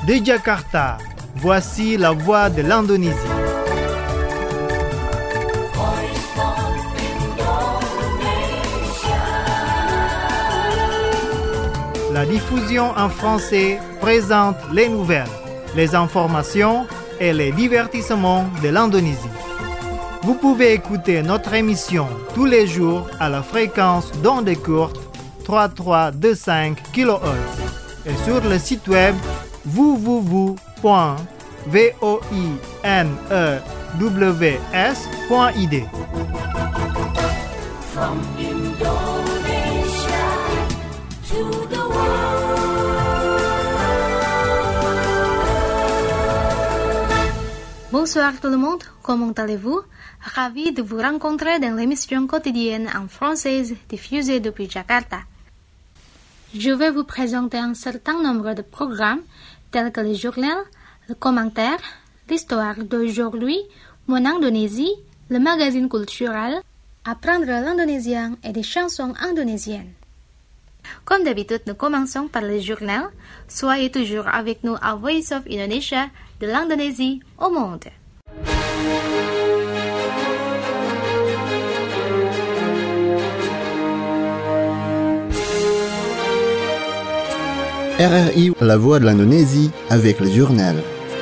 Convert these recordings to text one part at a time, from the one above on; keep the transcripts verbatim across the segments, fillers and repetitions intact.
De Jakarta, voici la voix de l'Indonésie. La diffusion en français présente les nouvelles, les informations et les divertissements de l'Indonésie. Vous pouvez écouter notre émission tous les jours à la fréquence d'ondes courtes trente-trois vingt-cinq kilohertz et sur le site web w w w point voinews point i d. From Indonesia to the Bonsoir tout le monde, comment allez-vous? Ravi de vous rencontrer dans l'émission quotidienne en française diffusée depuis Jakarta. Je vais vous présenter un certain nombre de programmes tels que le journal, le commentaire, l'histoire d'aujourd'hui, mon Indonésie, le magazine culturel, apprendre l'indonésien et des chansons indonésiennes. Comme d'habitude, nous commençons par le journal. Soyez toujours avec nous à Voice of Indonesia, de l'Indonésie au monde. R R I, la voix de l'Indonésie, avec le journal.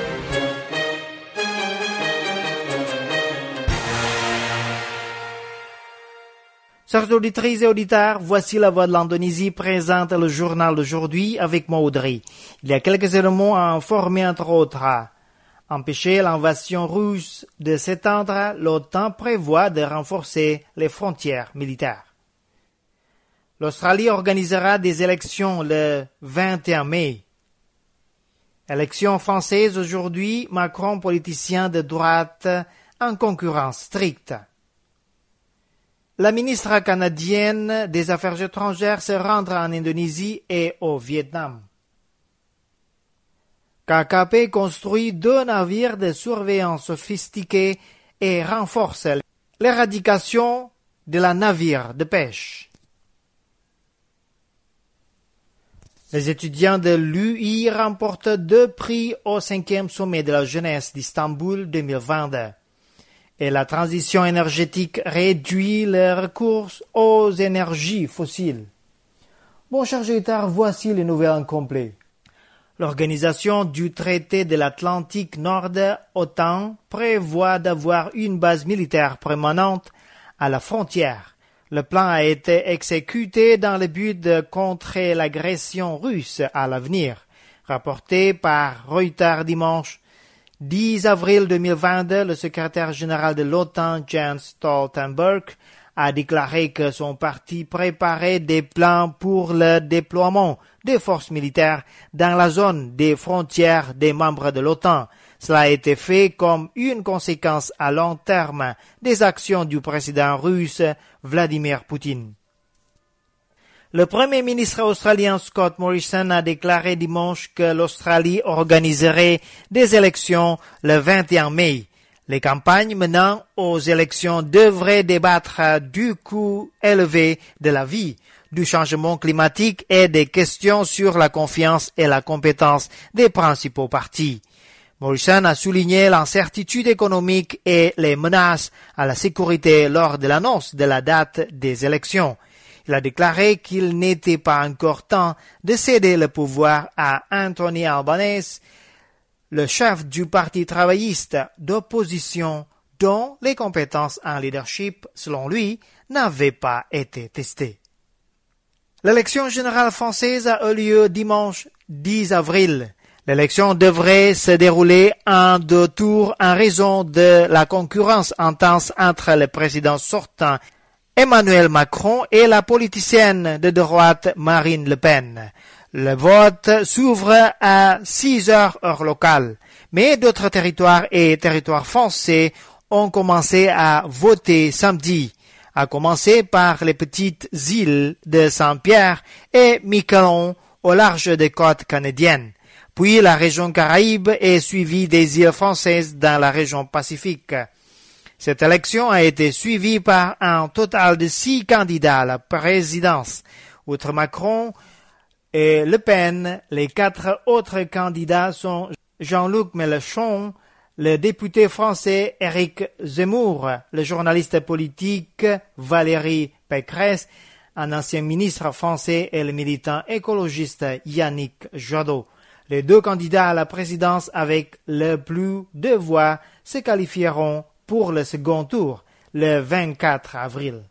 Chers auditrices et auditeurs, voici la voix de l'Indonésie présente le journal d'aujourd'hui avec moi Audrey. Il y a quelques éléments à informer entre autres. Empêcher l'invasion russe de s'étendre, l'OTAN prévoit de renforcer les frontières militaires. L'Australie organisera des élections le vingt et un mai. Élections françaises aujourd'hui, Macron politicien de droite en concurrence stricte. La ministre canadienne des Affaires étrangères se rendra en Indonésie et au Vietnam. K K P construit deux navires de surveillance sophistiqués et renforce l'éradication de la navire de pêche. Les étudiants de l'U I remportent deux prix au cinquième sommet de la jeunesse d'Istanbul deux mille vingt-deux. Et la transition énergétique réduit le recours aux énergies fossiles. Bon, chers auditeurs, voici les nouvelles en complet. L'organisation du traité de l'Atlantique Nord, OTAN, prévoit d'avoir une base militaire permanente à la frontière. Le plan a été exécuté dans le but de contrer l'agression russe à l'avenir. Rapporté par Reuters dimanche dix avril deux mille vingt-deux, le secrétaire général de l'OTAN, Jens Stoltenberg, a déclaré que son parti préparait des plans pour le déploiement des forces militaires dans la zone des frontières des membres de l'OTAN. Cela a été fait comme une conséquence à long terme des actions du président russe Vladimir Poutine. Le Premier ministre australien Scott Morrison a déclaré dimanche que l'Australie organiserait des élections le vingt et un mai. Les campagnes menant aux élections devraient débattre du coût élevé de la vie, du changement climatique et des questions sur la confiance et la compétence des principaux partis. Morrison a souligné l'incertitude économique et les menaces à la sécurité lors de l'annonce de la date des élections. Il a déclaré qu'il n'était pas encore temps de céder le pouvoir à Anthony Albanese, le chef du Parti travailliste d'opposition dont les compétences en leadership, selon lui, n'avaient pas été testées. L'élection générale française a eu lieu dimanche dix avril. L'élection devrait se dérouler en deux tours en raison de la concurrence intense entre le président sortant Emmanuel Macron et la politicienne de droite Marine Le Pen. Le vote s'ouvre à six heures heure locale, mais d'autres territoires et territoires français ont commencé à voter samedi, à commencer par les petites îles de Saint-Pierre et Miquelon au large des côtes canadiennes. Puis la région Caraïbe est suivie des îles françaises dans la région Pacifique. Cette élection a été suivie par un total de six candidats à la présidence. Outre Macron, et Le Pen. Les quatre autres candidats sont Jean-Luc Mélenchon, le député français Éric Zemmour, le journaliste politique Valérie Pécresse, un ancien ministre français et le militant écologiste Yannick Jadot. Les deux candidats à la présidence avec le plus de voix se qualifieront pour le second tour, le vingt-quatre avril.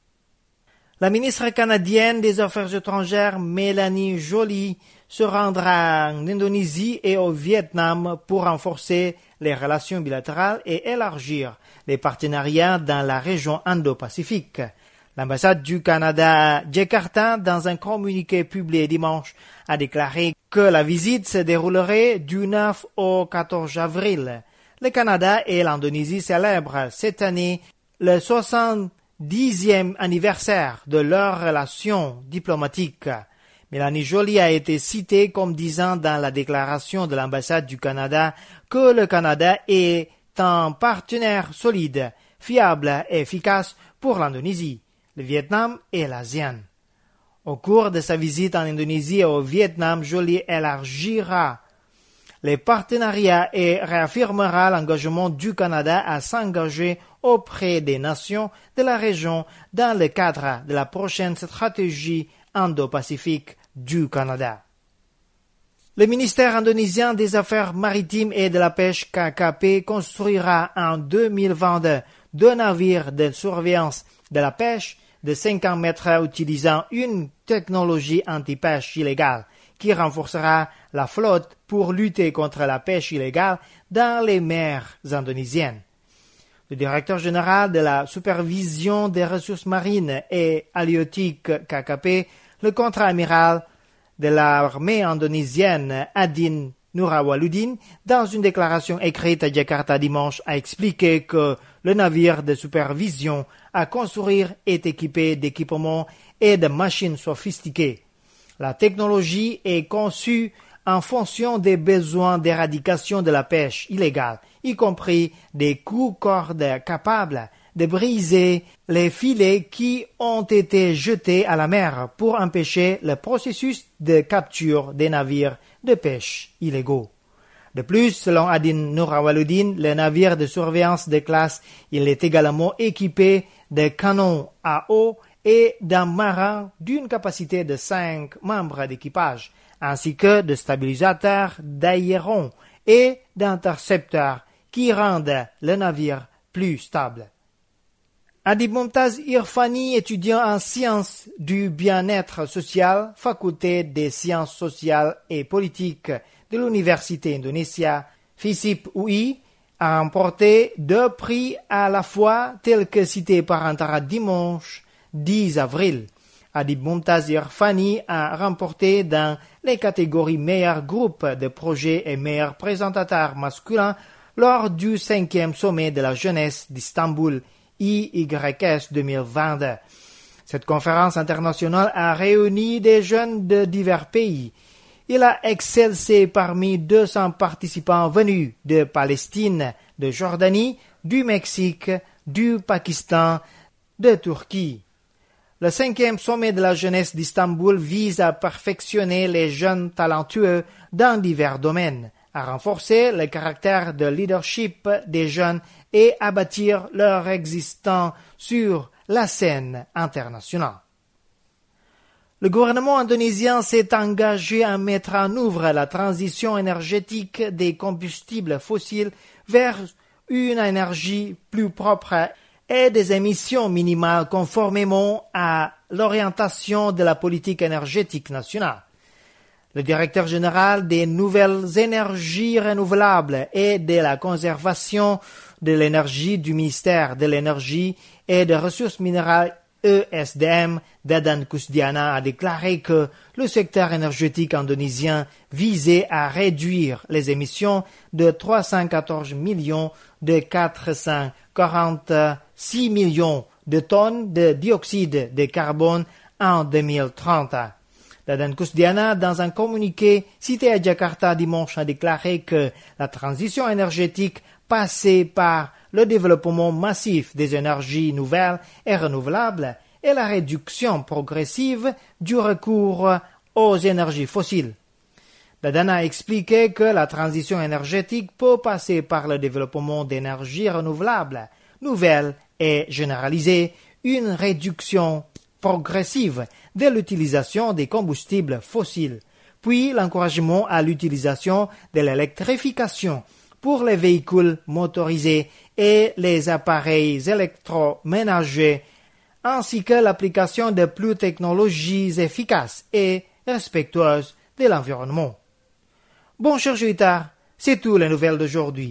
La ministre canadienne des Affaires étrangères Mélanie Joly se rendra en Indonésie et au Vietnam pour renforcer les relations bilatérales et élargir les partenariats dans la région Indo-Pacifique. L'ambassade du Canada à Jakarta, dans un communiqué publié dimanche, a déclaré que la visite se déroulerait du neuf au quatorze avril. Le Canada et l'Indonésie célèbrent cette année le soixante-dixième anniversaire de leur relation diplomatique. Mélanie Joly a été citée comme disant dans la déclaration de l'ambassade du Canada que le Canada est un partenaire solide, fiable et efficace pour l'Indonésie, le Vietnam et l'ASEAN. Au cours de sa visite en Indonésie et au Vietnam, Joly élargira les partenariats et réaffirmera l'engagement du Canada à s'engager auprès des nations de la région dans le cadre de la prochaine stratégie Indo-Pacifique du Canada. Le ministère indonésien des Affaires maritimes et de la pêche K K P construira en deux mille vingt-deux deux navires de surveillance de la pêche de cinquante mètres utilisant une technologie anti-pêche illégale qui renforcera la flotte pour lutter contre la pêche illégale dans les mers indonésiennes. Le directeur général de la supervision des ressources marines et halieutiques K K P, le contre-amiral de l'armée indonésienne Adin Nurrawaludin, dans une déclaration écrite à Jakarta dimanche, a expliqué que le navire de supervision à construire est équipé d'équipements et de machines sophistiquées. La technologie est conçue en fonction des besoins d'éradication de la pêche illégale, y compris des coups-cordes capables de briser les filets qui ont été jetés à la mer pour empêcher le processus de capture des navires de pêche illégaux. De plus, selon Adin Nurrawaludin, le navire de surveillance de classe, il est également équipé de canons à eau et d'un marin d'une capacité de cinq membres d'équipage, ainsi que de stabilisateurs d'aérons et d'intercepteurs qui rendent le navire plus stable. Adib Mumtaz Irfani, étudiant en sciences du bien-être social, faculté des sciences sociales et politiques de l'université Indonesia, FISIP U I, a remporté deux prix à la fois tels que cités par Antara dimanche dix avril. Adib Mumtaz Irfani a remporté dans les catégories meilleur groupe de projets et meilleur présentateur masculin lors du cinquième sommet de la jeunesse d'Istanbul I Y S deux mille vingt-deux. Cette conférence internationale a réuni des jeunes de divers pays. Il a excellé parmi deux cents participants venus de Palestine, de Jordanie, du Mexique, du Pakistan, de Turquie. Le cinquième sommet de la jeunesse d'Istanbul vise à perfectionner les jeunes talentueux dans divers domaines, à renforcer le caractère de leadership des jeunes et à bâtir leur existence sur la scène internationale. Le gouvernement indonésien s'est engagé à mettre en œuvre la transition énergétique des combustibles fossiles vers une énergie plus propre et des émissions minimales conformément à l'orientation de la politique énergétique nationale. Le directeur général des nouvelles énergies renouvelables et de la conservation de l'énergie du ministère de l'énergie et des ressources minérales E S D M, Dadan Kusdiana, a déclaré que le secteur énergétique indonésien visait à réduire les émissions de trois cent quatorze millions de quatre cent quarante-six millions de tonnes de dioxyde de carbone en deux mille trente. Dadan Kusdiana, dans un communiqué cité à Jakarta dimanche, a déclaré que la transition énergétique passait par le développement massif des énergies nouvelles et renouvelables et la réduction progressive du recours aux énergies fossiles. Dadana a expliqué que la transition énergétique peut passer par le développement d'énergies renouvelables, nouvelles et généralisées, une réduction progressive de l'utilisation des combustibles fossiles, puis l'encouragement à l'utilisation de l'électrification pour les véhicules motorisés et les appareils électroménagers, ainsi que l'application de plus technologies efficaces et respectueuses de l'environnement. Bon, cher Juita, c'est tout les nouvelles d'aujourd'hui.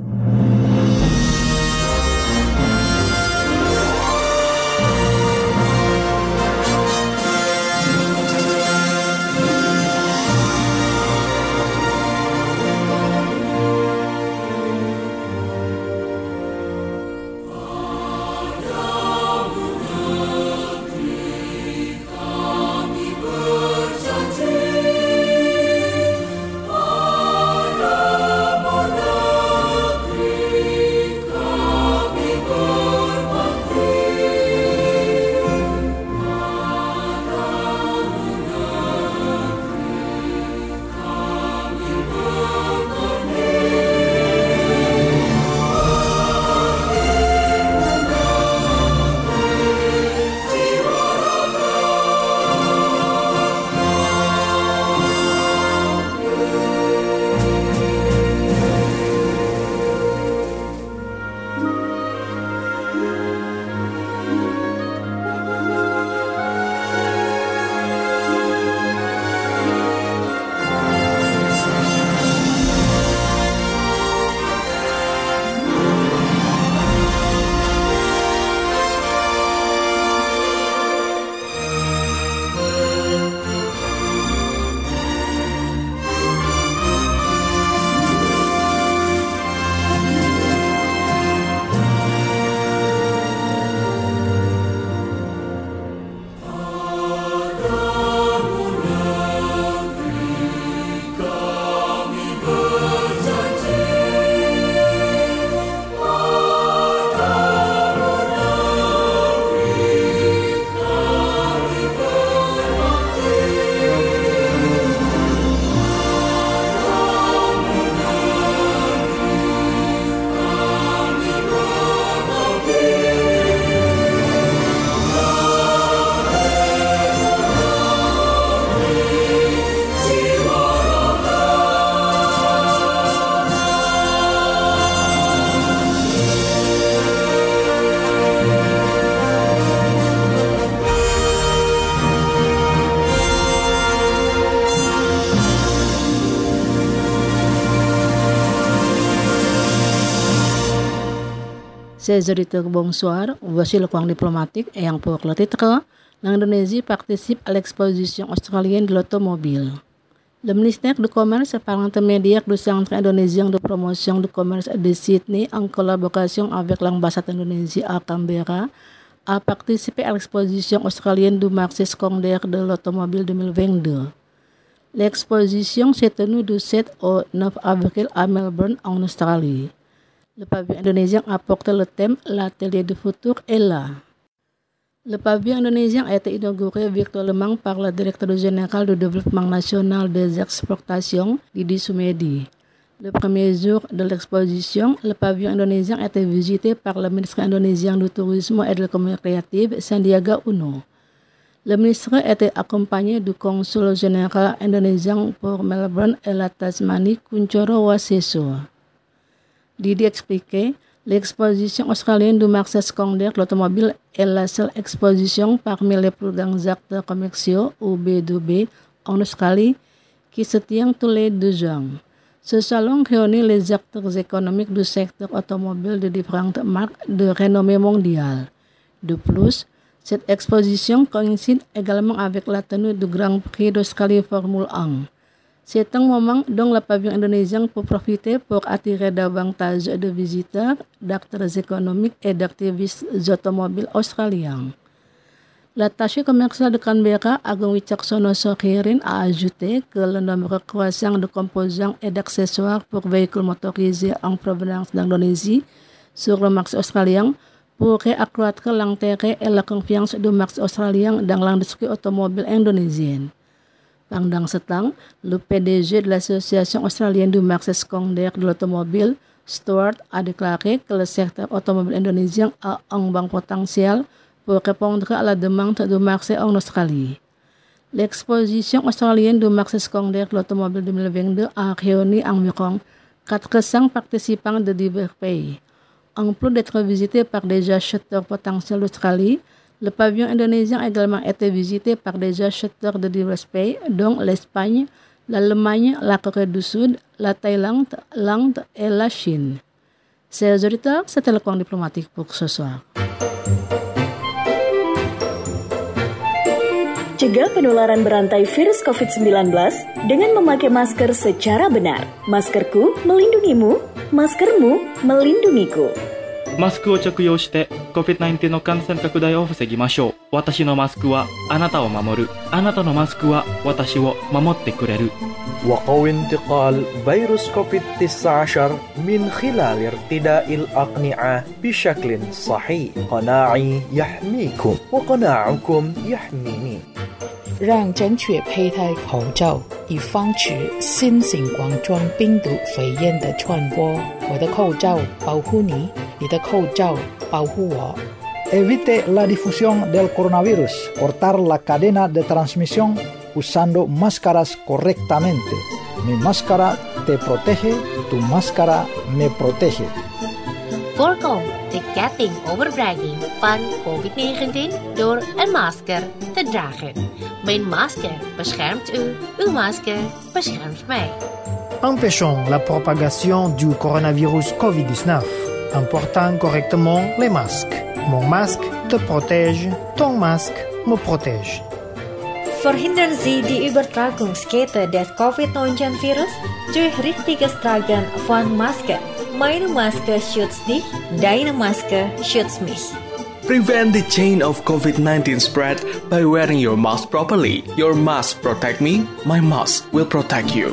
Chers auditeurs, bonsoir. Voici le coin diplomatique ayant pour le titre l'Indonésie participe à l'exposition australienne de l'automobile. Le ministère du Commerce, par l'intermédiaire du Centre indonésien de promotion du commerce de Sydney, en collaboration avec l'ambassade d'Indonésie à Canberra, a participé à l'exposition australienne du marché secondaire de l'automobile deux mille vingt-deux. L'exposition s'est tenue du sept au neuf avril à Melbourne, en Australie. Le pavillon indonésien a porté le thème « L'atelier du futur est là ». Le pavillon indonésien a été inauguré virtuellement par le directeur général du développement national des exportations, Didi Sumedi. Le premier jour de l'exposition, le pavillon indonésien a été visité par le ministre indonésien du tourisme et de l'économie créative, Sandiaga Uno. Le ministre était accompagné du consul général indonésien pour Melbourne et la Tasmanie, Kunchoro Waseso. Didi expliquait, l'exposition australienne du marché secondaire de l'automobile est la seule exposition parmi les plus grands acteurs commerciaux, ou B deux B, en Australie, qui se tient tous les deux ans. Ce salon réunit les acteurs économiques du secteur automobile de différentes marques de renommée mondiale. De plus, cette exposition coïncide également avec la tenue du Grand Prix d'Australie Formule un. C'est un moment dont le pavillon indonésien peut profiter pour attirer davantage de visiteurs, d'acteurs économiques et d'activistes automobiles australiens. L'attaché commercial de Canberra, Agung Wicaksono Sohirin, a ajouté que le nombre croissant de composants et d'accessoires pour véhicules motorisés en provenance d'Indonésie sur le marché australien pourrait accroître l'intérêt et la confiance du marché australien dans l'industrie automobile indonésienne. Pendant ce temps, le P D G de l'Association australienne du marché secondaire de l'automobile, Stuart, a déclaré que le secteur automobile indonésien a un bon potentiel pour répondre à la demande du marché en Australie. L'exposition australienne du marché secondaire de l'automobile deux mille vingt-deux a réuni environ quatre cents participants de divers pays. En plus d'être visité par des acheteurs potentiels d'Australie, le pavillon indonésien a également été visité par des acheteurs de divers pays, dont l'Espagne, l'Allemagne, la Corée du Sud, la Thaïlande, l'Inde et la Chine. Chers auditeurs, c'était le coin diplomatique pour ce soir. Cegah penularan berantai virus covid sembilan belas dengan memakai masker secara benar. Maskerku melindungimu, maskermu melindungiku. マスクを着用して コビッドナインティーン の感染拡大を防ぎましょう。私のマスクはあなたを守る。あなたのマスクは私を守ってくれる。 وقوي انتقال فيروس كوفيد تسعة عشر من خلال ارتداء الأقنعة بشكل صحيح. قناعي يحميكم وقناعكم يحميني. 让正确佩戴口罩，以防止新型冠状病毒肺炎的传播。我的口罩保护你，你的口罩保护我。 Evite la difusión del coronavirus. Cortar la cadena de transmisión usando máscaras correctamente. Mi máscara te protege, tu máscara me protege. Voorkom de ketting overbrenging van covid negentien door een masker te dragen. Mijn masker beschermt u, uw masker beschermt mij. Empêchons la propagation du coronavirus covid dix-neuf en portant correctement les masques. Mon masque te protège, ton masque me protège. Verhindern Sie die Übertragungskette des covid neunzehn Virus durch richtiges Tragen von Maske. Meine Maske schützt dich, deine Maske schützt mich. Prevent the chain of covid nineteen spread by wearing your mask properly. Your mask protect me, my mask will protect you.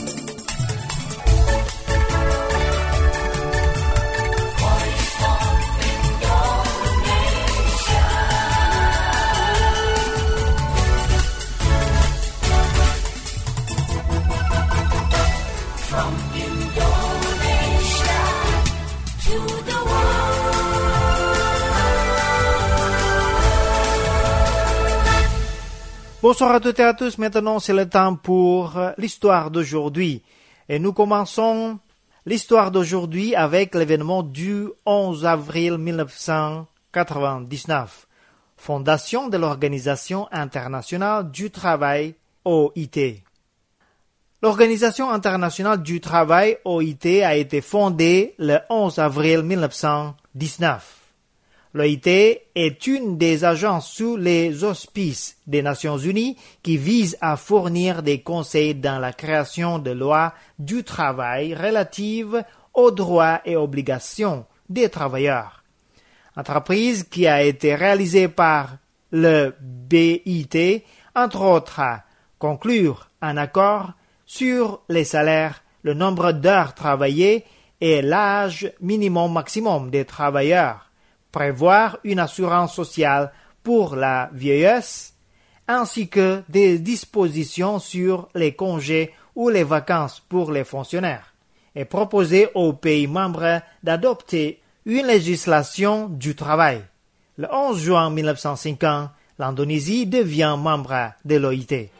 Bonsoir à toutes et à tous. Maintenant, c'est le temps pour l'histoire d'aujourd'hui. Et nous commençons l'histoire d'aujourd'hui avec l'événement du onze avril mille neuf cent quatre-vingt-dix-neuf. Fondation de l'Organisation internationale du travail, O I T. L'Organisation internationale du travail, O I T, a été fondée le onze avril mille neuf cent dix-neuf. L'O I T est une des agences sous les auspices des Nations Unies qui vise à fournir des conseils dans la création de lois du travail relatives aux droits et obligations des travailleurs. Entreprise qui a été réalisée par le B I T, entre autres, à conclure un accord sur les salaires, le nombre d'heures travaillées et l'âge minimum maximum des travailleurs, prévoir une assurance sociale pour la vieillesse, ainsi que des dispositions sur les congés ou les vacances pour les fonctionnaires, et proposer aux pays membres d'adopter une législation du travail. Le onze juin mille neuf cent cinquante, l'Indonésie devient membre de l'O I T.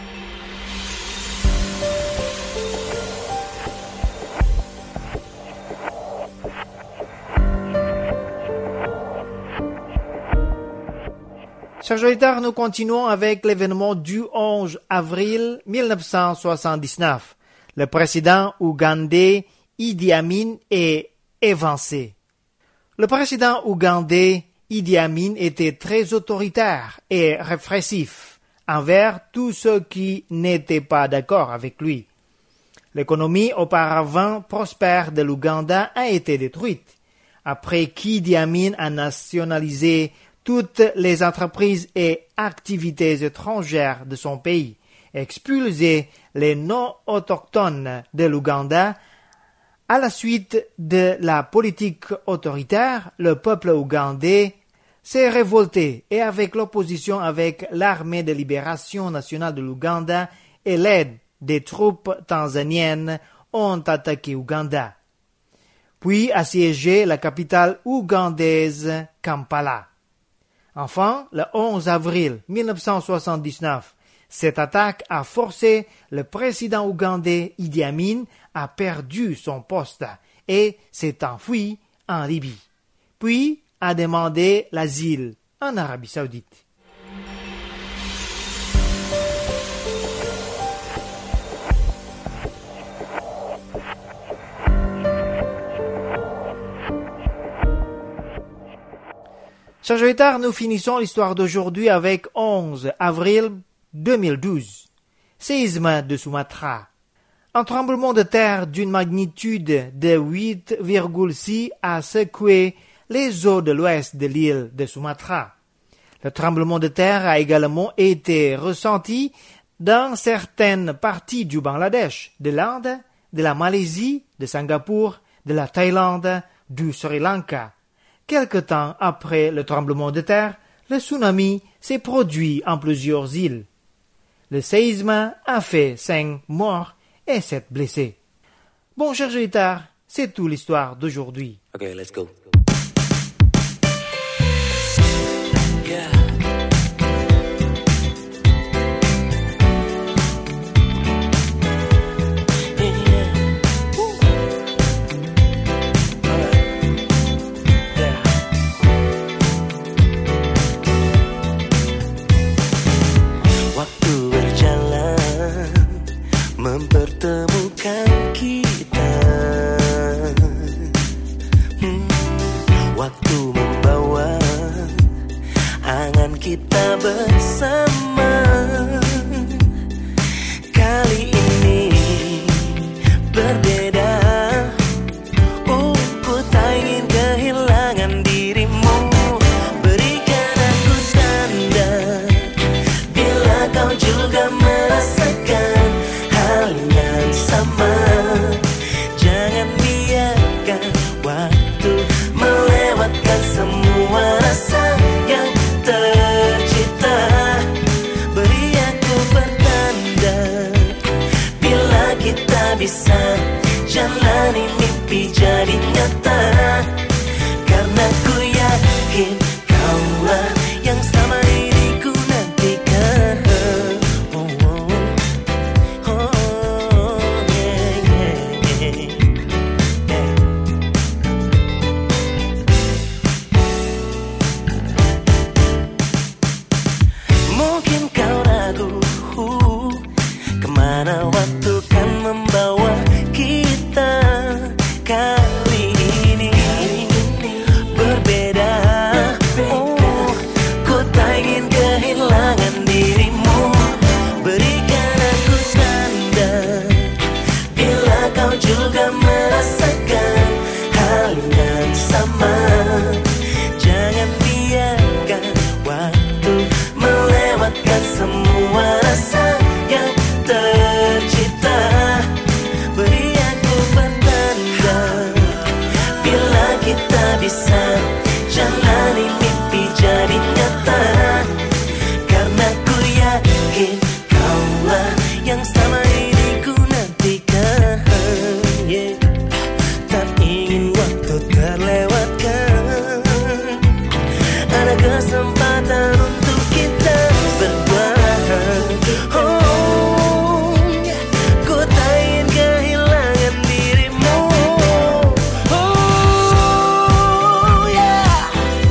Chers auditeurs, nous continuons avec l'événement du onze avril mille neuf cent soixante-dix-neuf. Le président ougandais Idi Amin est évincé. Le président ougandais Idi Amin était très autoritaire et répressif envers tous ceux qui n'étaient pas d'accord avec lui. L'économie auparavant prospère de l'Ouganda a été détruite après qu'Idi Amin a nationalisé toutes les entreprises et activités étrangères de son pays, expulsé les non-autochtones de l'Ouganda. À la suite de la politique autoritaire, le peuple ougandais s'est révolté et avec l'opposition avec l'Armée de libération nationale de l'Ouganda et l'aide des troupes tanzaniennes ont attaqué Ouganda, puis assiégé la capitale ougandaise Kampala. Enfin, le onze avril mille neuf cent soixante-dix-neuf, cette attaque a forcé le président ougandais Idi Amin à perdu son poste et s'est enfui en Libye, puis a demandé l'asile en Arabie Saoudite. Chers auditeurs, nous finissons l'histoire d'aujourd'hui avec onze avril deux mille douze. Séisme de Sumatra. Un tremblement de terre d'une magnitude de huit virgule six a secoué les eaux de l'ouest de l'île de Sumatra. Le tremblement de terre a également été ressenti dans certaines parties du Bangladesh, de l'Inde, de la Malaisie, de Singapour, de la Thaïlande, du Sri Lanka. Quelque temps après le tremblement de terre, le tsunami s'est produit en plusieurs îles. Le séisme a fait cinq morts et sept blessés. Bon, chers auditeurs, c'est tout l'histoire d'aujourd'hui. Okay, let's go. Yeah. Mempertemukan kita, hmm, waktu membawa angan kita bersama. Kali ini berbeda, oh, ku tak ingin kehilangan dirimu. Berikan aku tanda bila kau juga merasakan hal yang sama. Jangan biarkan waktu melewatkan semua rasa yang tercipta. Beri aku pertanda bila kita bisa jalani mimpi jadi nyata. Karena ku yakin kaulah yang selama ini ku nantikan. Kemana waktu kan membawa kita. Kali ini berbeda, oh, ku tak ingin kehilangan dirimu. Berikan aku tanda bila kau juga merasakan hal yang sama. Jangan biarkan waktu melewatkan semua rasa yang tercipta. Beri aku pertanda bila kita bisa jalani mimpi jadi nyata. Karena ku yakin kaulah yang selama ini ku nantikan, yeah. Tak ingin waktu terlewatkan. Ada kesempatan untuk kita berdua. Oh, ku tak ingin kehilangan dirimu. Oh, yeah.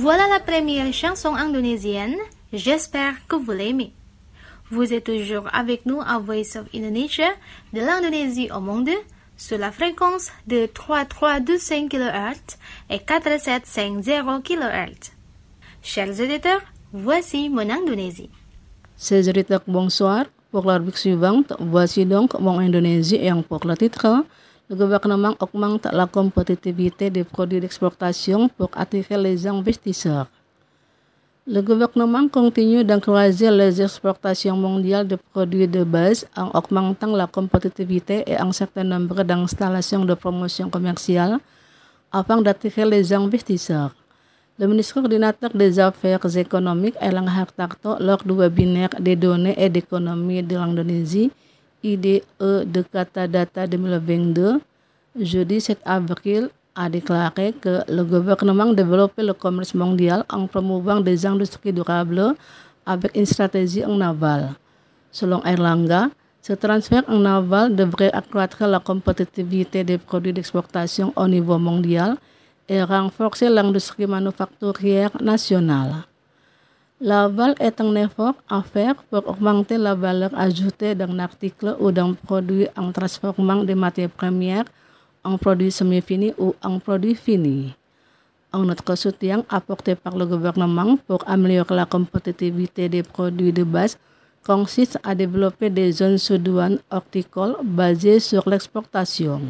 Voilà la première chanson indonésienne. J'espère que vous l'aimez. Vous êtes toujours avec nous à Voice of Indonesia, de l'Indonésie au monde, sur la fréquence de trois mille trois cent douze kilohertz et quatre mille sept cent cinquante kilohertz. Chers auditeurs, voici mon Indonésie. Chers auditeurs, bonsoir. Pour la rubrique suivante, voici donc mon Indonésie et pour le titre, le gouvernement augmente la compétitivité des produits d'exportation pour attirer les investisseurs. Le gouvernement continue d'encourager les exportations mondiales de produits de base en augmentant la compétitivité et un certain nombre d'installations de promotion commerciale afin d'attirer les investisseurs. Le ministre coordinateur des Affaires économiques Erlangga Hartarto lors du webinaire des données et d'économie de l'Indonésie I D E de Kata Data deux mille vingt-deux, jeudi sept avril, a déclaré que le gouvernement développait le commerce mondial en promouvant des industries durables avec une stratégie en aval. Selon Erlangga, ce transfert en aval devrait accroître la compétitivité des produits d'exportation au niveau mondial et renforcer l'industrie manufacturière nationale. L'aval est un effort à faire pour augmenter la valeur ajoutée d'un article ou d'un produit en transformant des matières premières en produits semi-finis ou en produits finis. Un autre soutien apporté par le gouvernement pour améliorer la compétitivité des produits de base consiste à développer des zones sous douane horticoles basées sur l'exportation.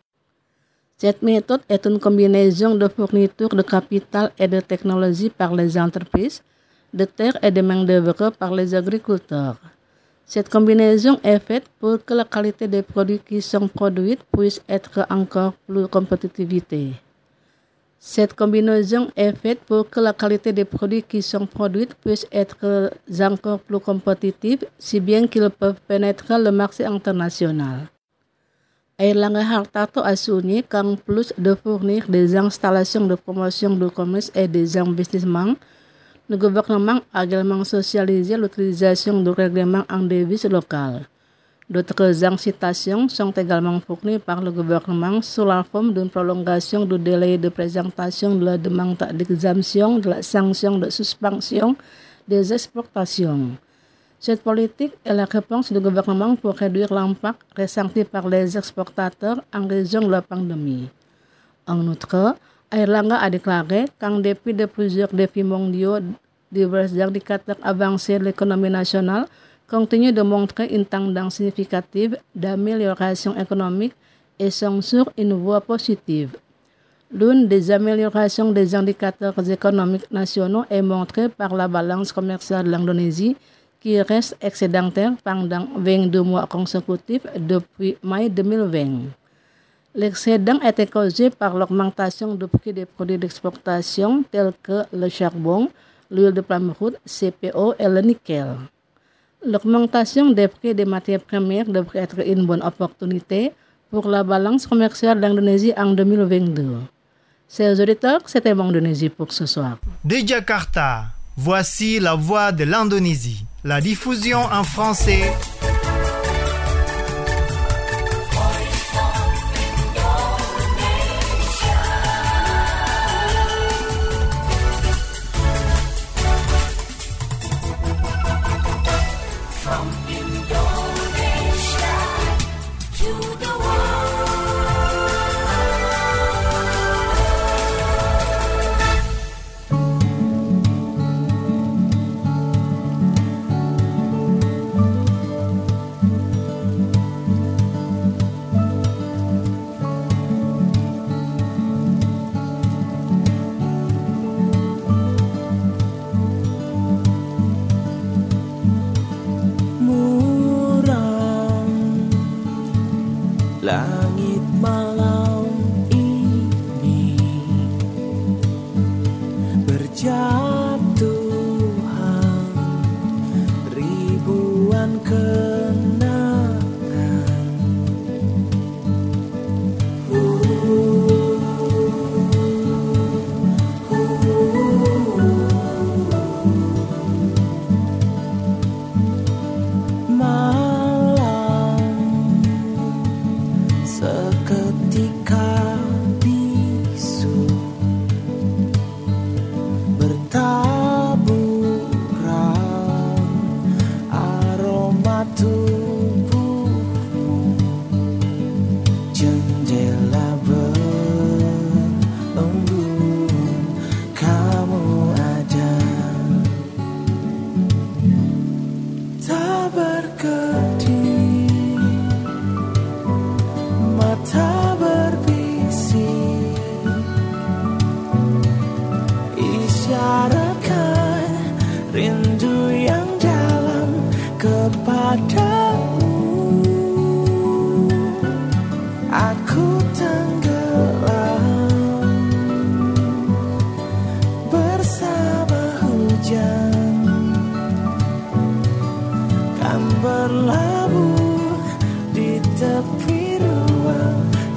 Cette méthode est une combinaison de fourniture de capital et de technologie par les entreprises, de terre et de main-d'œuvre par les agriculteurs. Cette combinaison est faite pour que la qualité des produits qui sont produits puisse être encore plus compétitive. Cette combinaison est faite pour que la qualité des produits qui sont produits puisse être encore plus compétitive, si bien qu'ils peuvent pénétrer le marché international. Erlangga Hartarto a souligné qu'en plus de fournir des installations de promotion du commerce et des investissements, le gouvernement a également socialisé l'utilisation du règlement en devise locale. D'autres incitations sont également fournies par le gouvernement sous la forme d'une prolongation du délai de présentation de la demande d'exemption de la sanction de suspension des exportations. Cette politique est la réponse du gouvernement pour réduire l'impact ressenti par les exportateurs en raison de la pandémie. En outre, Erlangga a déclaré qu'en dépit de plusieurs défis mondiaux, divers indicateurs avancés de l'économie nationale continuent de montrer une tendance significative d'amélioration économique et sont sur une voie positive. L'une des améliorations des indicateurs économiques nationaux est montrée par la balance commerciale de l'Indonésie, qui reste excédentaire pendant vingt-deux mois consécutifs depuis mai deux mille vingt. L'excédent était causé par l'augmentation du prix des produits d'exportation tels que le charbon, l'huile de palme rouge, C P O et le nickel. L'augmentation des prix des matières premières devrait être une bonne opportunité pour la balance commerciale d'Indonésie en deux mille vingt-deux. Chers auditeurs, c'était mon Indonésie pour ce soir. De Jakarta, voici la voix de l'Indonésie. La diffusion en français. Langit malam ini berjatuhan ribuan kenangan. uh, uh, Malam seketika bisu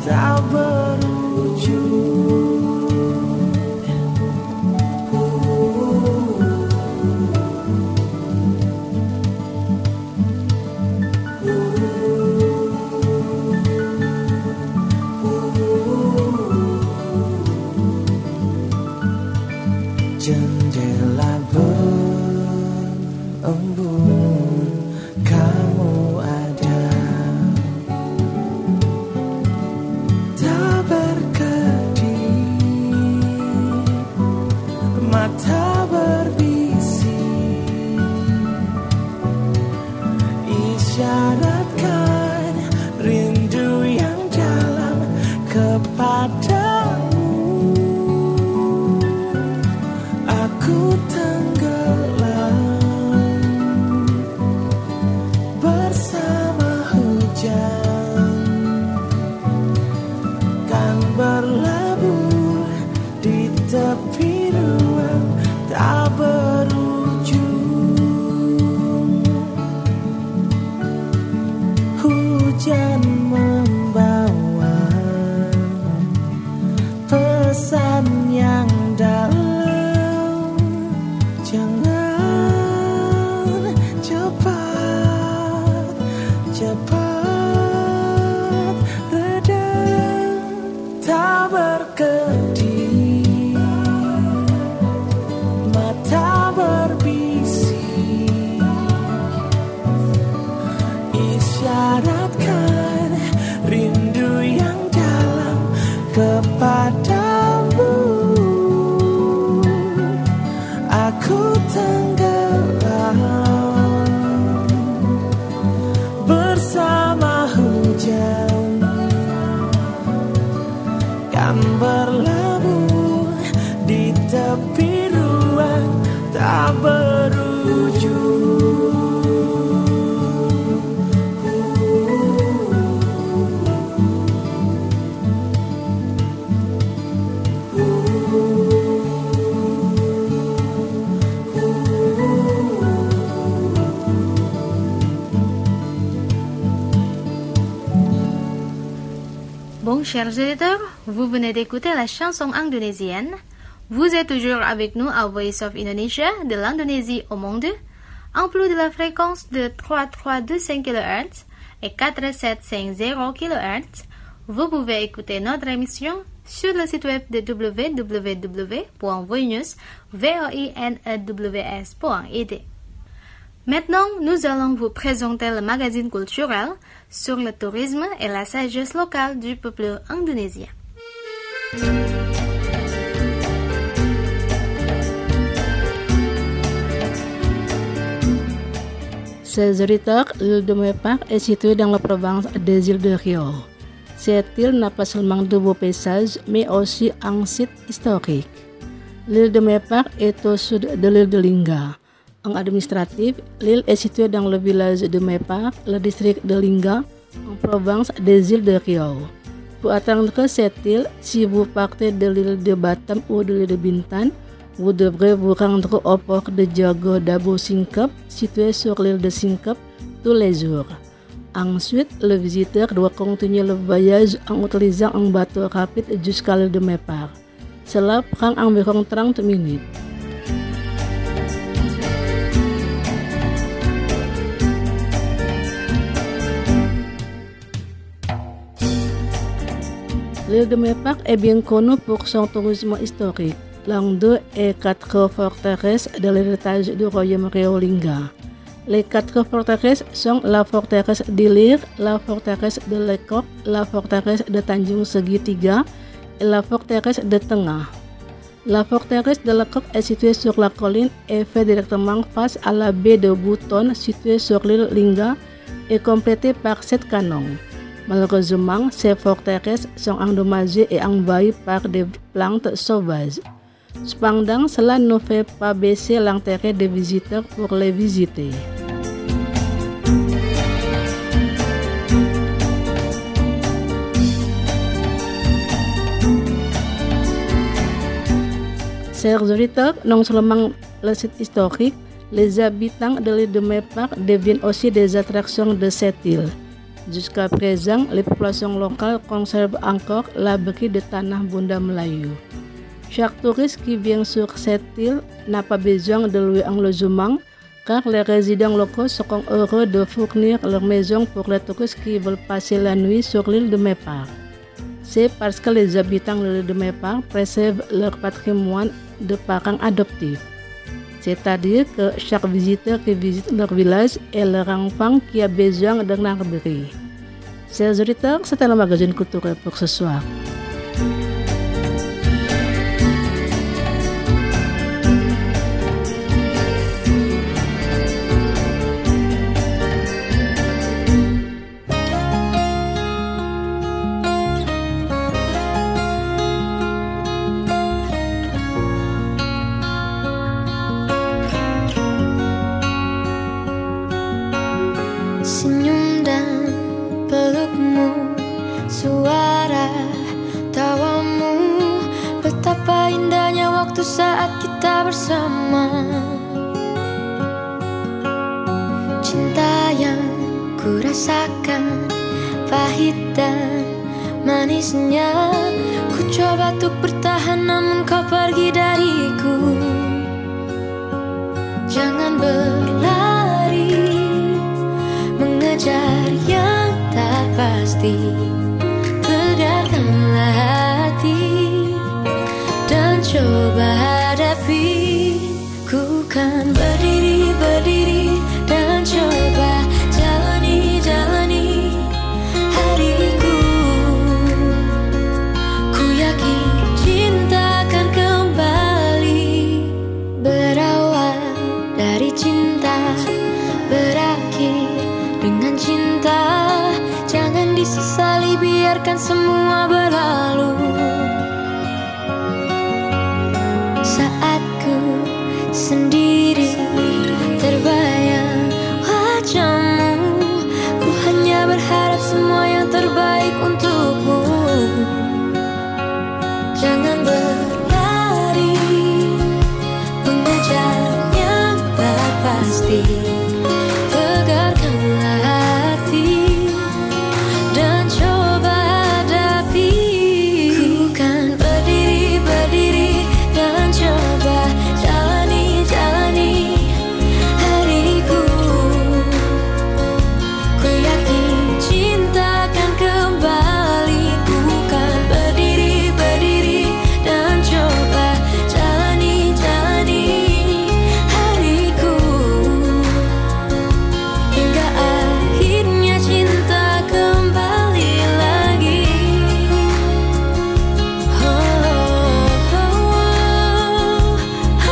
tak berujung. Jendela berembun, kamu ada, tak berkedip, mata berbisik, isyaratkan rindu yang dalam kepadamu. Aku tenggelam bersama hujan, kan berlabuh di tepi ruang tak berujung. Hujan membawa pesan yang dalam. Jangan cepat, cepat reda, tak berkedip, mata berbisik, isyaratkan rindu yang dalam kepadamu. Aku tenggelam bersama hujan, kan berlabuh di tepi ruang tak berujung. Bon, chers auditeurs, vous venez d'écouter la chanson indonésienne. Vous êtes toujours avec nous à Voice of Indonesia, de l'Indonésie au monde, en plus de la fréquence de trois trois deux cinq kilohertz et quatre sept cinq zéro kilohertz. Vous pouvez écouter notre émission sur le site web de w w w point voinews point i d. Maintenant, nous allons vous présenter le magazine culturel sur le tourisme et la sagesse locale du peuple indonésien. Ces auditeurs, l'île de Mepak est située dans la province des îles de Rio. Cette île n'a pas seulement de beaux paysages, mais aussi un site historique. L'île de Mepak est au sud de l'île de Lingga. En administratif, l'île est située dans le village de Mepak, le district de Lingga, en province des îles de Rio. Pour atteindre cette île, si vous partez de l'île de Batam ou de l'île de Bintan, vous devrez vous rendre au port de Diogo Dabo Singkep, situé sur l'île de Singkep, tous les jours. Ensuite, le visiteur doit continuer le voyage en utilisant un bateau rapide jusqu'à l'île de Mepak. Cela prend environ trente minutes. L'île de Mepak est bien connue pour son tourisme historique, l'un d'eux est quatre forteresses de l'héritage du royaume Rio Lingga. Les quatre forteresses sont la forteresse d'Ilir, la forteresse de Lekok, la forteresse de Tanjung Segitiga et la forteresse de Tengah. La forteresse de Lekok est située sur la colline et fait directement face à la baie de Buton située sur l'île Lingga et complétée par sept canons. Malheureusement, ces forteresses sont endommagées et envahies par des plantes sauvages. Cependant, cela ne fait pas baisser l'intérêt des visiteurs pour les visiter. Chers auditeurs, non seulement le site historique, les habitants de l'île de Mepak deviennent aussi des attractions de cette île. Jusqu'à présent, les populations locales conservent encore l'abri de tanah bunda Melayu. Chaque touriste qui vient sur cette île n'a pas besoin de louer un logement car les résidents locaux seront heureux de fournir leur maison pour les touristes qui veulent passer la nuit sur l'île de Mépar. C'est parce que les habitants de l'île de Mépar préservent leur patrimoine de parents adoptifs. C'est-à-dire que chaque visiteur qui visite leur village est leur enfant qui a besoin d'un abri. Chers auditeurs, c'était le magazine culturel pour ce soir. Senyum dan pelukmu, suara tawamu, betapa indahnya waktu saat kita bersama. Cinta yang ku rasakan, pahit dan manisnya, ku coba untuk bertahan namun kau pergi dariku. Jangan berlari mengejar yang tak pasti, tegarkanlah hati dan coba hadapi. Ku kan berdiri, berdiri dan coba jalani, jalani hariku. Ku yakin cinta akan kembali, berawal dari cinta, berakhir dengan cinta. Jangan disesali, biarkan semua berlalu. Saat ku sendiri terbayang wajahmu, ku hanya berharap semua yang terbaik untukmu. Jangan berlari mengejar yang tak pasti, tegarkanlah hati dan coba hadapi. Ku kan berdiri, berdiri dan coba jalani, jalani hariku. Ku yakin cinta akan kembali. Ku kan berdiri, berdiri dan coba jalani, jalani hariku, hingga akhirnya cinta kembali lagi. Oh, oh, oh, oh,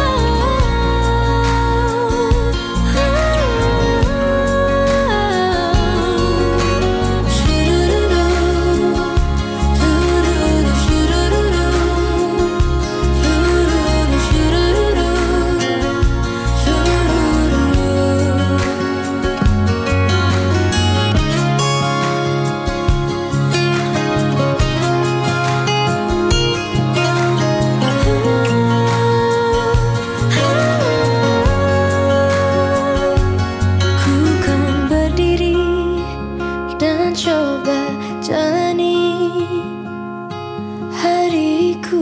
ku kan berdiri dan coba jalani hariku.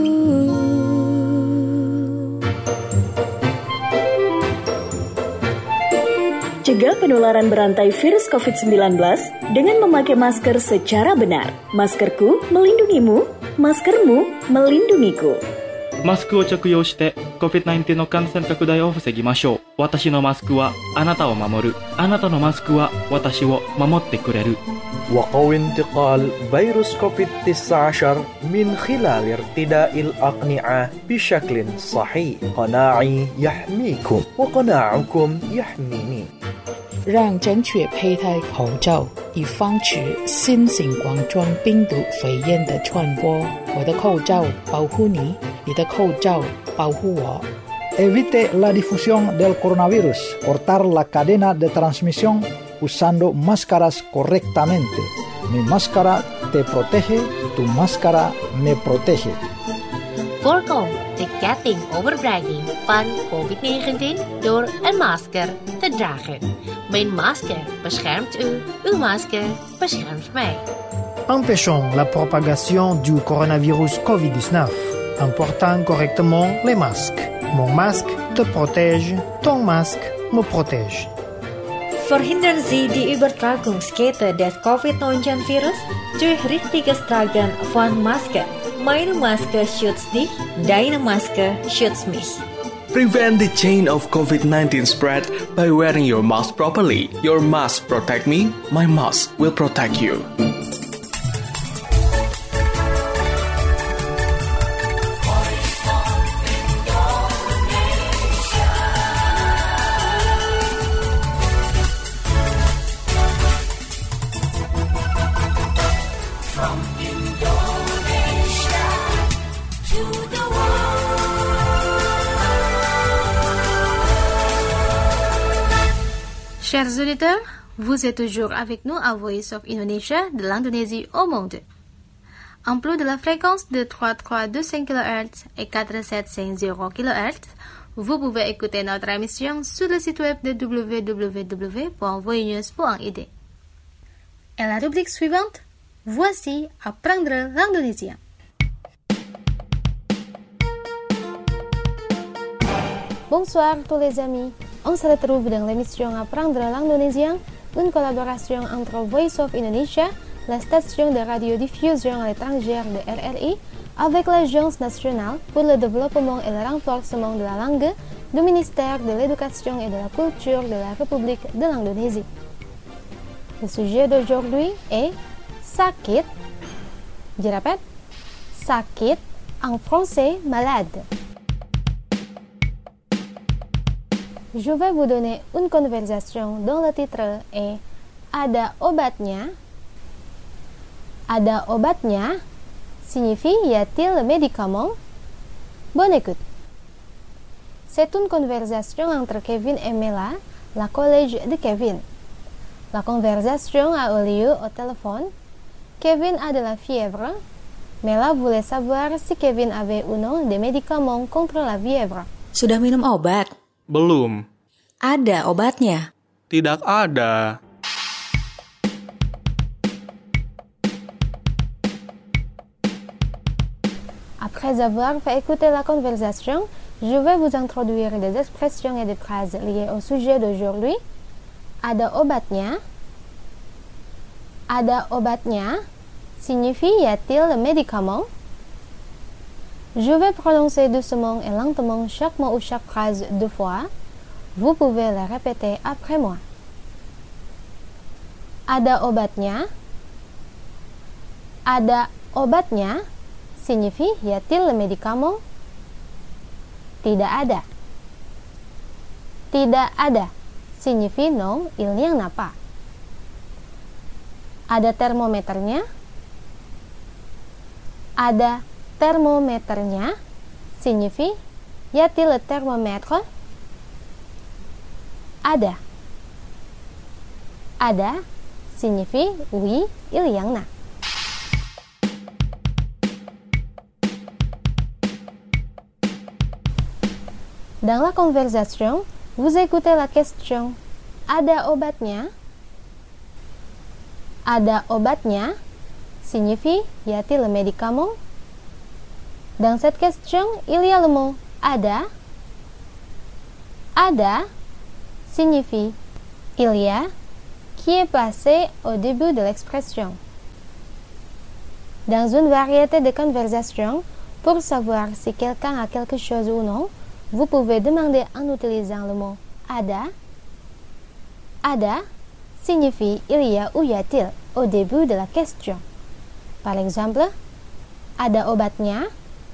Cegah penularan berantai virus covid sembilan belas dengan memakai masker secara benar. Maskerku melindungimu, maskermu melindungiku. マスクを着用して コビッドナインティーン の感染拡大を防ぎましょう。私のマスクはあなたを守る。あなたのマスクは私を守ってくれる。 وقوي انتقال فيروس كوفيد تسعة عشر من خلال ارتداء الأقنعة بشكل صحيح. قناعي يحميكم وقناعكم يحميني. 让正确佩戴口罩，以防止新型冠状病毒肺炎的传播。我的口罩保护你，你的口罩保护我。 Evite la difusión del coronavirus. Cortar la cadena de transmisión usando máscaras correctamente. Mi máscara te protege, tu máscara me protege. Voorkom de ketting overdraging van covid negentien door een masker te dragen. Mijn masker beschermt u, uw masker beschermt mij. Empêchons la propagation du coronavirus covid dix-neuf en portant correctement les masques. Mon masque te protège, ton masque me protège. Verhindern Sie die Übertragungskette des covid neunzehn Virus durch richtiges Tragen von Maske. Meine Maske schützt dich, deine Maske schützt mich. Prevent the chain of covid nineteen spread by wearing your mask properly. Your mask protect me, my mask will protect you. Chers auditeurs, vous êtes toujours avec nous à Voice of Indonesia de l'Indonésie au monde. En plus de la fréquence de trois trois deux cinq kilohertz et quatre sept cinq zéro kilohertz, vous pouvez écouter notre émission sur le site web de w w w point voinews point i d. Et la rubrique suivante, voici Apprendre l'indonésien. Bonsoir tous les amis. On se retrouve dans l'émission Apprendre l'indonésien, une collaboration entre Voice of Indonesia, la station de radiodiffusion à l'étranger de R R I, avec l'Agence nationale pour le développement et le renforcement de la langue du ministère de l'Éducation et de la Culture de la République de l'Indonésie. Le sujet d'aujourd'hui est sakit. Je répète, sakit, en français malade. Je vais vous donner une conversation dont le titre est Ada obatnya. Ada obatnya signifie y a-t-il le médicament? Bonne écoute. C'est une conversation entre Kevin et Mela, la collège de Kevin. La conversation a eu lieu au téléphone. Kevin a de la fièvre. Mela voulait savoir si Kevin avait ou non des médicaments contre la fièvre. Sudah minum obat? Belum. Ada obatnya? Tidak ada. Après avoir fait écouter la conversation, je vais vous introduire des expressions et des phrases liées au sujet d'aujourd'hui. Ada obatnya. Ada obatnya signifie y a-t-il le médicament? Je vais prononcer doucement et lentement chaque mot ou chaque phrase deux fois. Vous pouvez le répéter après moi. Ada obatnya. Ada obatnya signifie y a-t-il le médicament? Tidak ada. Tidak ada signifie non, il n'y en a pas. Ada termometernya. Ada termometernya signifie y a-t-il le thermomètre? Ada. Ada signifie oui, il y en a. Dans la conversation, vous écoutez la question Ada obatnya? Ada obatnya signifie y a-t-il le médicament? Dans cette question, il y a le mot ada. Ada signifie il y a qui est passé au début de l'expression. Dans une variété de conversations, pour savoir si quelqu'un a quelque chose ou non, vous pouvez demander en utilisant le mot ada. Ada signifie il y a ou y a-t-il au début de la question. Par exemple, ada obatnya.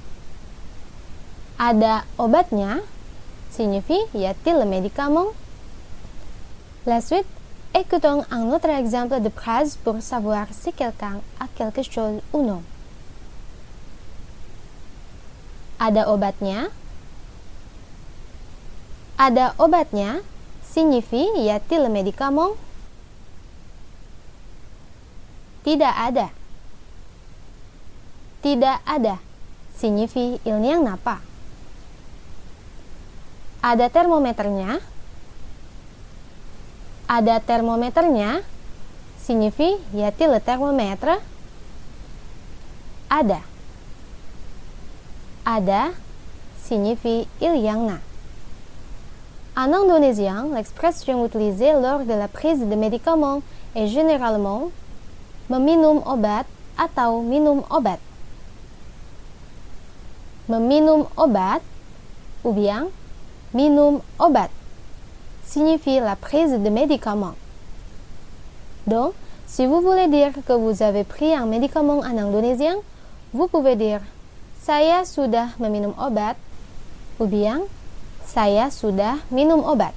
Ada obatnya signifie y a-t-il le médicament? La suite, écoutons un autre exemple de phrase pour savoir si quelqu'un a quelque chose ou non. Ada obatnya. Ada obatnya signifie y a-t-il le médicament? Tidak ada. Tidak ada signifie il n'y en a pas. Ada termometernya. Ada termometernya signifie y a-t-il le thermomètre? Ada. Ada signifie il y en a. En indonésien, l'expression utilisée lors de la prise de médicaments est généralement meminum obat atau minum obat. Meminum obat ou bien minum obat signifie la prise de médicaments. Donc, si vous voulez dire que vous avez pris un médicament en indonésien, vous pouvez dire saya sudah meminum obat ou bien saya sudah minum obat.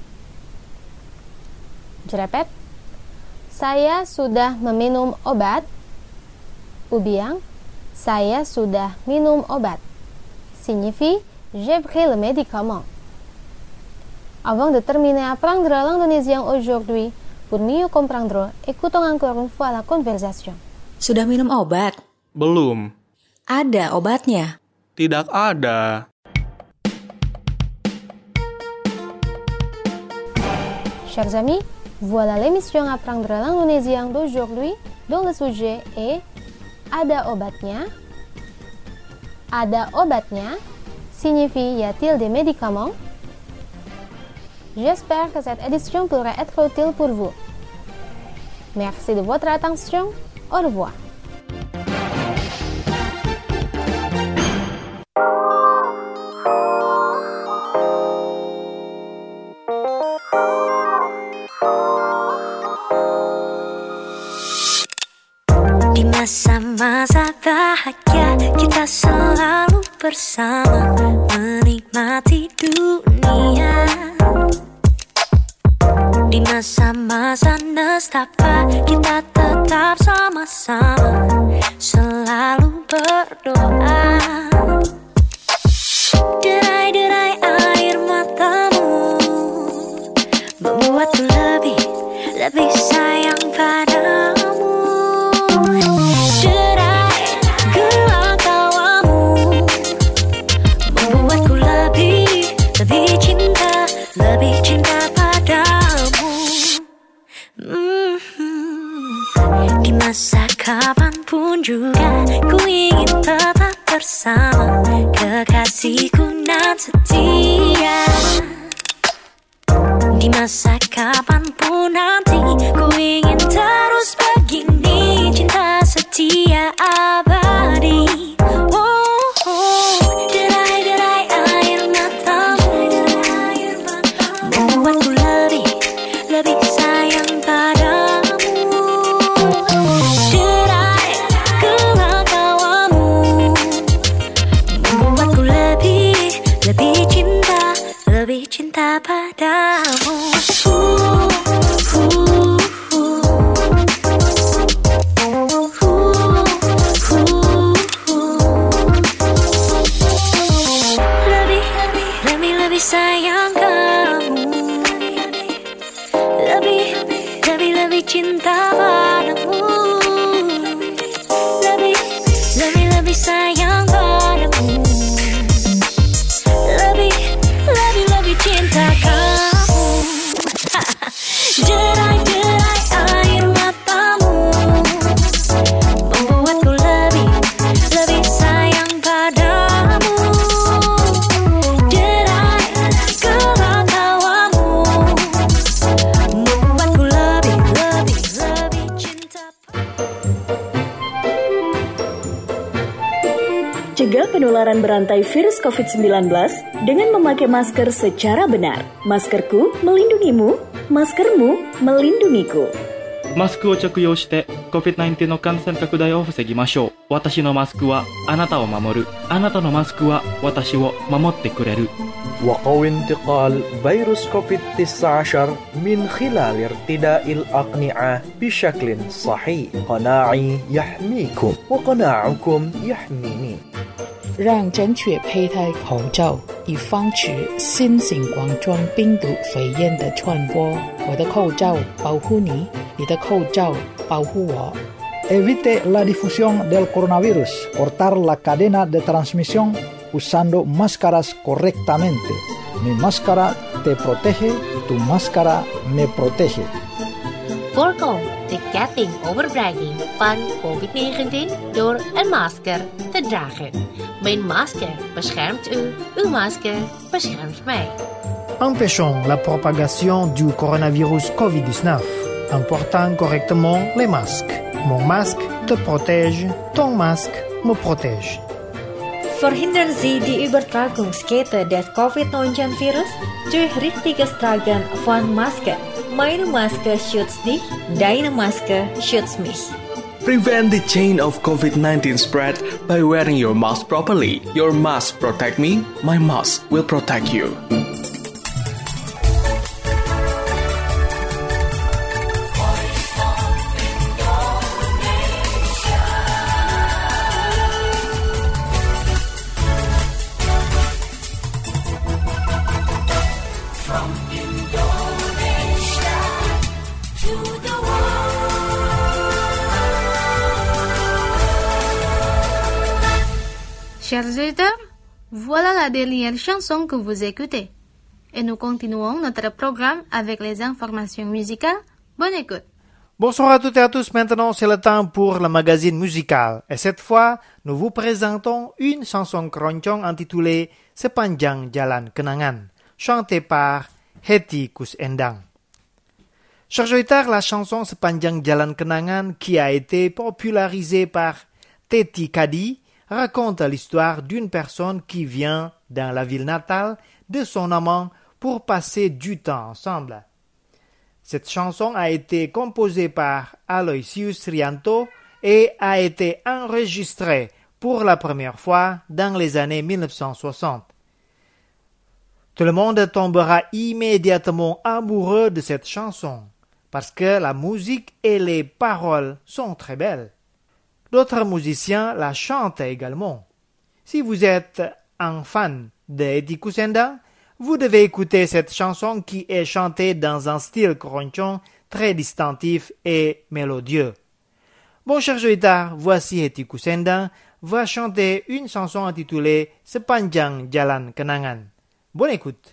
Je répète, saya sudah meminum obat ou bien saya sudah minum obat signifie j'ai pris le médicament. Avant de terminer à apprendre l'indonésien aujourd'hui, pour mieux comprendre, écoutons encore une fois la conversation. Sudah minum obat? Belum. Ada obatnya? Tidak ada. Chers amis, voilà l'émission Apprendre l'indonésien d'aujourd'hui dont le sujet est ada obatnya. Ada obatnya signifie y a-t-il des médicaments? J'espère que cette édition pourra être utile pour vous. Merci de votre attention. Au revoir. Di masa-masa bahagia kita selalu bersama menikmati dunia. Di masa-masa nestapa kita tetap sama-sama selalu berdoa. Derai-derai air matamu membuatku lebih, lebih sayang padamu. Derai gelang tawamu membuatku lebih, lebih cinta, lebih cinta padamu. Mm-hmm. Di masa kapanpun juga ku ingin tetap bersama kekasihku nan setia. Di masa kapanpun nanti ku ingin terus begini, cinta setia abadi. Oh, oh. Derai-derai air matamu membuatku lebih, lebih sayang padamu. Derai gelang tawamu membuatku lebih, lebih cinta, lebih cinta padamu. Uh, uh, uh. Sayang kamu, lebih, lebih, lebih cinta padamu, lebih, lebih, lebih sayang padamu, lebih, lebih, lebih cinta kamu. Derai-derai air matamu membuatku lebih, lebih sayang padamu. Cegah penularan berantai virus covid sembilan belas dengan memakai masker secara benar. Maskerku melindungimu, maskermu melindungiku. マスクを着用して コビッドナインティーン の感染拡大を防ぎましょう。私のマスクはあなたを守る。あなたのマスクは私を守ってくれる。 وقوي انتقال فيروس كوفيد تسعة عشر من خلال ارتداء الأقنعة بشكل صحيح. قناعي يحميكم وقناعكم يحميني. 让正确佩戴口罩，以防止新型冠状病毒肺炎的传播。我的口罩保护你，你的口罩保护我。 Evite la difusión del coronavirus. Cortar la cadena de transmisión usando máscaras correctamente. Mi máscara te protege, tu máscara me protege. Voorkom de ketting overbragging van covid negentien door een masker te dragen. Mijn masker beschermt u, uw masker beschermt mij. Empêchons la propagation du coronavirus covid dix-neuf en portant correctement les masques. Mon masque te protège, ton masque me protège. Verhindern Sie die Übertragungskette des covid neunzehn Virus durch richtiges Tragen von Maske. Meine Maske schützt dich, deine Maske schützt mich. Prevent the chain of covid nineteen spread by wearing your mask properly. Your mask protect me, my mask will protect you. Chers auditeurs, voilà la dernière chanson que vous écoutez. Et nous continuons notre programme avec les informations musicales. Bonne écoute. Bonsoir à toutes et à tous. Maintenant, c'est le temps pour le magazine musical. Et cette fois, nous vous présentons une chanson keroncong intitulée Sepanjang Jalan Kenangan, chantée par Hetty Koes Endang. Chers auditeurs, la chanson Sepanjang Jalan Kenangan, qui a été popularisée par Teti Kadi, raconte l'histoire d'une personne qui vient dans la ville natale de son amant pour passer du temps ensemble. Cette chanson a été composée par Aloysius Rianto et a été enregistrée pour la première fois dans les années mille neuf cent soixante. Tout le monde tombera immédiatement amoureux de cette chanson parce que la musique et les paroles sont très belles. D'autres musiciens la chantent également. Si vous êtes un fan de Hetty Koes Endang, vous devez écouter cette chanson qui est chantée dans un style keroncong très distinctif et mélodieux. Bon, chers auditeurs, voici Hetty Koes Endang va chanter une chanson intitulée Sepanjang Jalan Kenangan. Bonne écoute.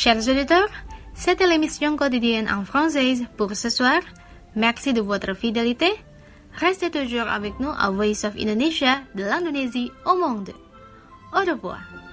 Chers auditeurs, c'était l'émission quotidienne en française pour ce soir. Merci de votre fidélité. Restez toujours avec nous à Voice of Indonesia de l'Indonésie au monde. Au revoir.